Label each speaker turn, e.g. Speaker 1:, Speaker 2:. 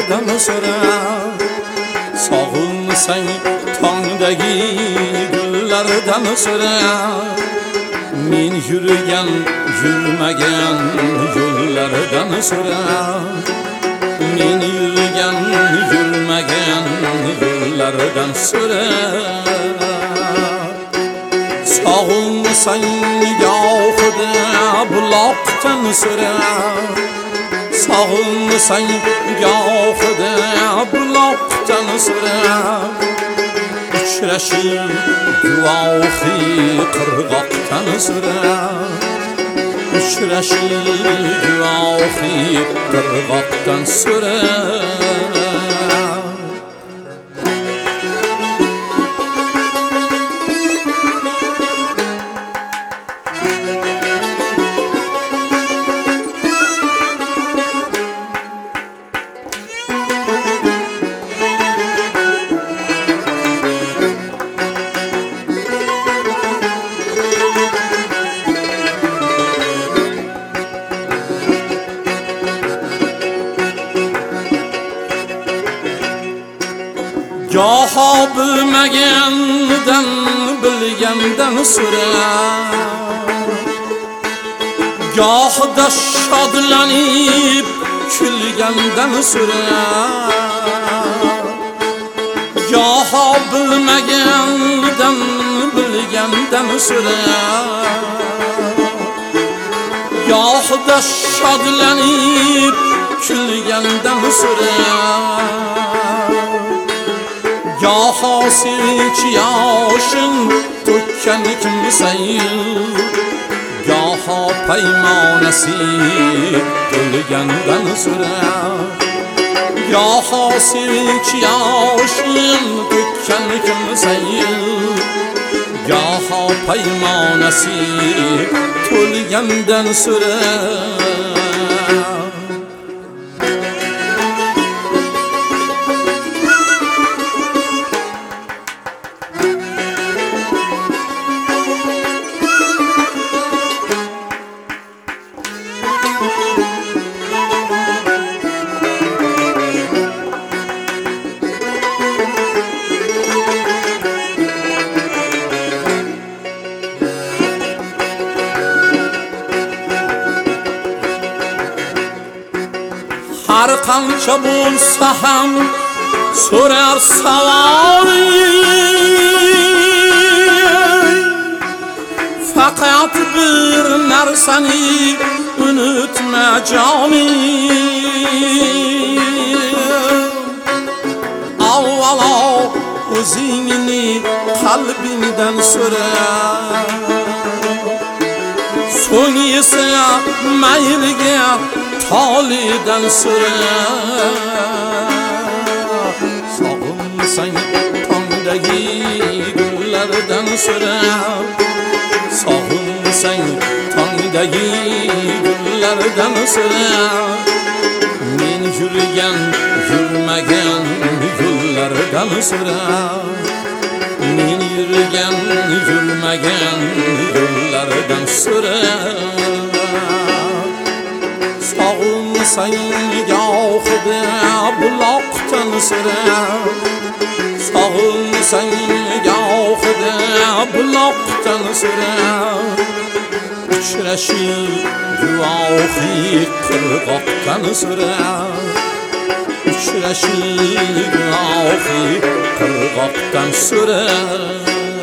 Speaker 1: gullardan so'rar. Sog'inmasang tongdagi gullardan so'rar. Men yurgan yurmagan yo'llardan so'rar. Men yurgan yurmagan yo'llardan so'rar. Sog'inmasang gohida buloqdan so'rar. Sog'inmasang gohida buloqdan so'rar. Uchrashib guvohi qirg'oqdan so'rar. Uchrashib guvohi qirg'oqdan so'rar. Goho bilmagandan bilgandan so'rar. Gohida shodlanib kulgandan so'rar. Goho bilmagandan bilgandan so'rar. Gohida shodlanib kulgandan so'rar. Goho sevinch yoshin to'kkan kimsayin. Goho paymonasi to'lgandan so'rar. Goho sevinch yoshin to'kkan kimsayin. Goho paymonasi to'lgandan so'rar. Har qancha bo'lsa ham so'rar savol. Faqat bir narsani unutma jonim. Avvalo o'zingni qalbingdan so'ra. So'ng esa mayliga tolidan so'rar. Sog'inmasang tongdagi gullardan so'rar. Sog'inmasang tongdagi gullardan so'rar. Men yurgan yurmagan yo'llardan so'rar. Men yurgan yurmagan yo'llardan so'rar. Sog'inmasang gohida buloqdan so'rar. Sog'inmasang gohida buloqdan so'rar. Uchrashib guvohi qirg'oqdan so'rar. Uchrashib guvohi qirg'oqdan so'rar.